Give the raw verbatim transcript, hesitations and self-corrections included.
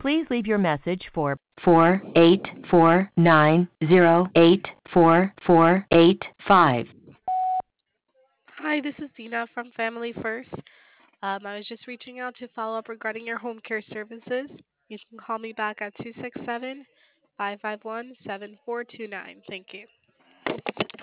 Please leave your message for four eight four nine zero eight four four eight five. Hi, this is Dina from Family First. Um, I was just reaching out to follow up regarding your home care services. You can call me back at two six seven, five five one, seven four two nine. Thank you.